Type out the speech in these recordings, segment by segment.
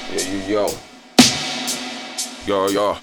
Йо.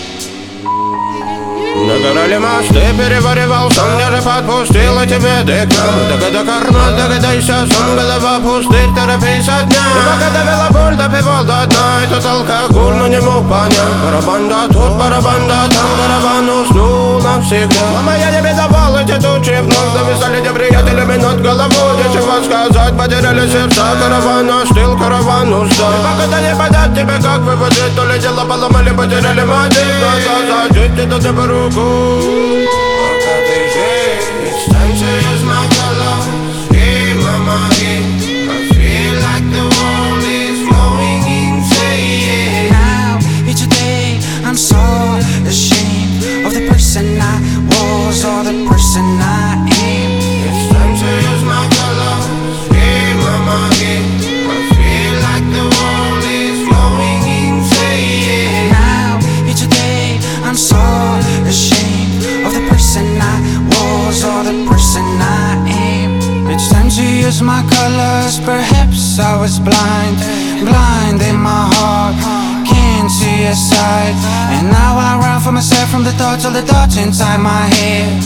Догорали мосты, переваривал сон, где же подпустила тебе декна. Догада карма, догадайся, сон, голова пустырь, торопись от дня. И пока довела боль, допивал до дна, этот алкоголь, но не мог понять. Барабан да тут, барабан да там, барабан уснул навсегда. Мама, я не бедовал эти тучи, вновь зависали те приятелями над головой. Нечего сказать, потеряли сердца, караван остыл, караван устал. И пока не понять тебе, как выводы, то ли дело поломали, потеряли мотив. Глаза зажить, это тебе руку. Пока ты здесь, it's time to use my colors. Hey, mama, I feel like the world is going insane. Now, each day, I'm so ashamed of the person I was or the person I am. It's time to use my colors. Hey, mama, I feel like the world is going insane. Now, each day, I'm so ashamed of the person I was or the person I am. It's time to use my colors. Perhaps I was blind in my heart, can't see a side. And now I run for myself from the thoughts, all the thoughts inside my head.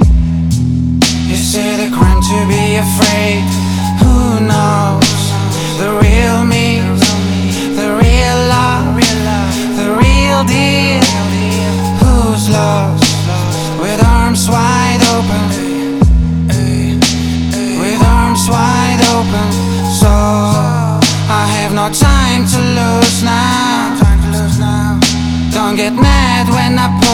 Is it a crime to be afraid? Who knows? The real me, the real love, the real deal. Who's lost? With arms wide open, with arms wide open. So I have no time to lose now. Don't get mad when I